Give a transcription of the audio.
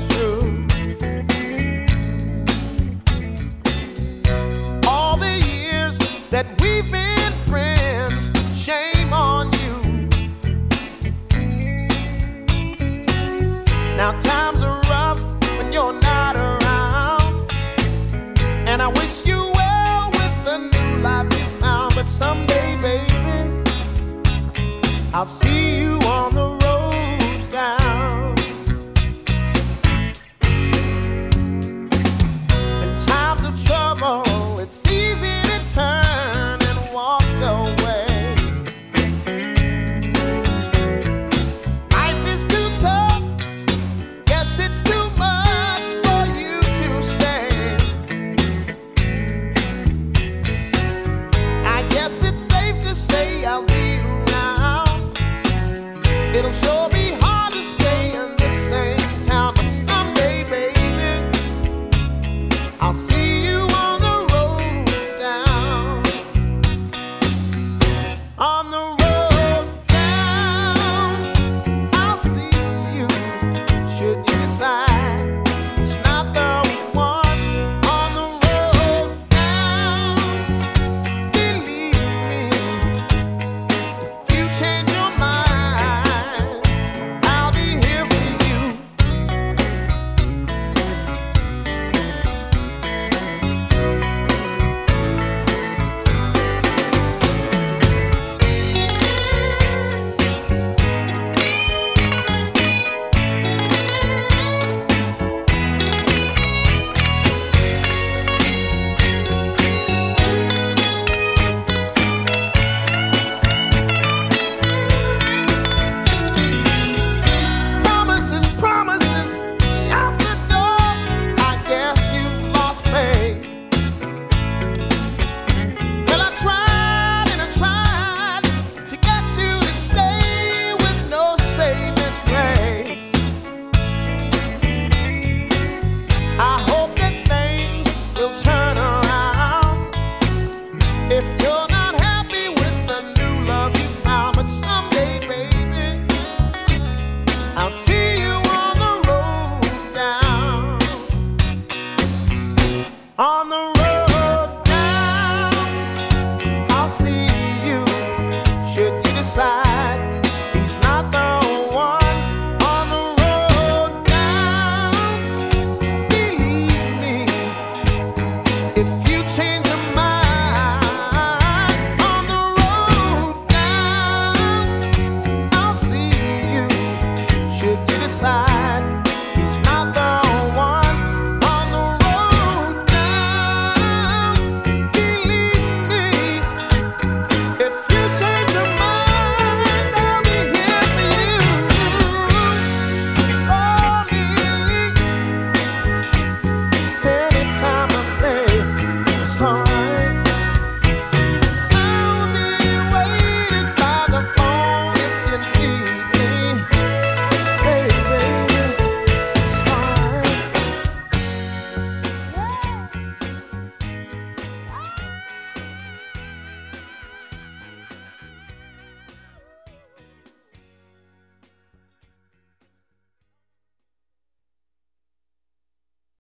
true. All the years that we've been friends, shame on you. Now times are rough when you're not around, and I wish you well with the new life you found. But someday, baby, I'll see you on the road down. In times of trouble, it's easy to turn and walk away. Life is too tough, guess it's too much for you to stay. I guess it's safe to say I'll be around. It'll sure be hard to stay in the same town, but someday, baby, I'll see you on the road down. On the road down, I'll see you, should you decide